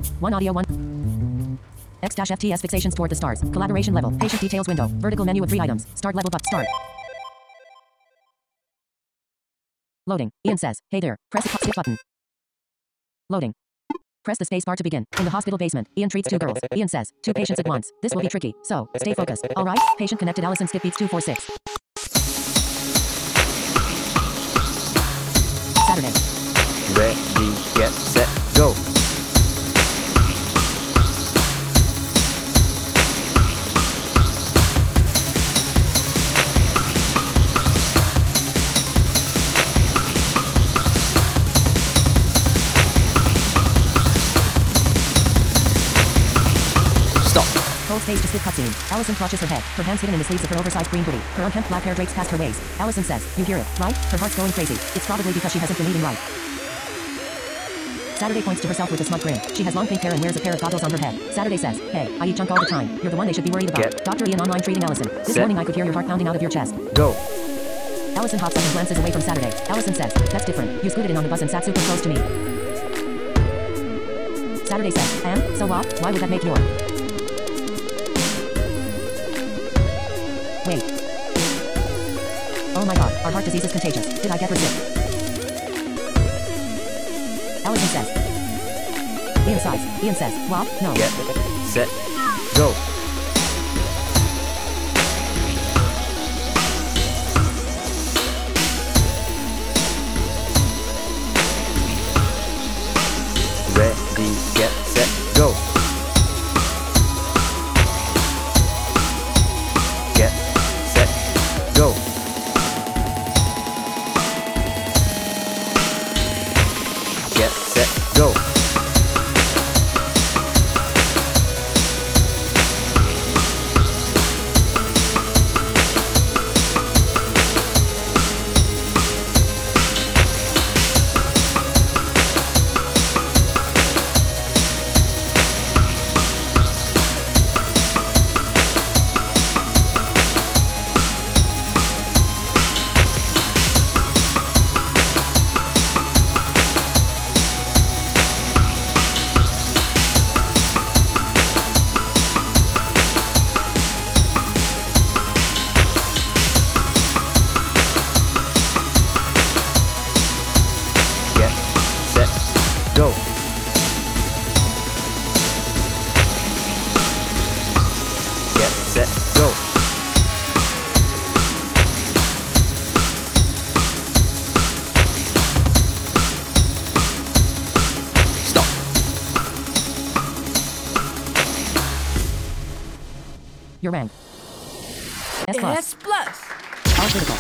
1 audio 1. X-FTS fixations toward the stars. Collaboration level. Patient details window. Vertical menu of 3 items. Start level up. Start. Loading. Ian says, hey there. Press the skip button. Loading. Press the space bar to begin. In the hospital basement, Ian treats 2 girls. Ian says, 2 patients at once. This will be tricky. So, stay focused. Alright? Patient connected. Allison skip beats 246. Saturday. Ready, get, set, go. Stop. Hold stage to skip cutscene. Allison clutches her head, her hands hidden in the sleeves of her oversized green hoodie. Her unkempt black hair drapes past her waist. Allison says, you hear it, right? Her heart's going crazy. It's probably because she hasn't been eating right. Saturday points to herself with a smug grin. She has long pink hair and wears a pair of goggles on her head. Saturday says, hey, I eat junk all the time. You're the one they should be worried about. Get. Dr. Ian online treating Allison. This Set. morning I could hear your heart pounding out of your chest. Go. Allison hops up and glances away from Saturday. Allison says, that's different. You scooted in on the bus and sat super close to me. Saturday says, and? So what? Why would that make your... Wait. Oh my god, our heart disease is contagious. Did I get her sick? Allison says. Ian sighs. Ian says, what? No. Get, set, go. Ready, get, set, go. Get, set, go. Get, set, go. Get, set, go. Get, set, go. Stop. Your rank. S plus. S plus. All critical.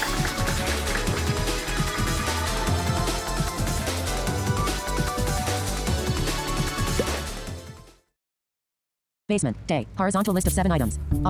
Basement. Day. Horizontal list of 7 items.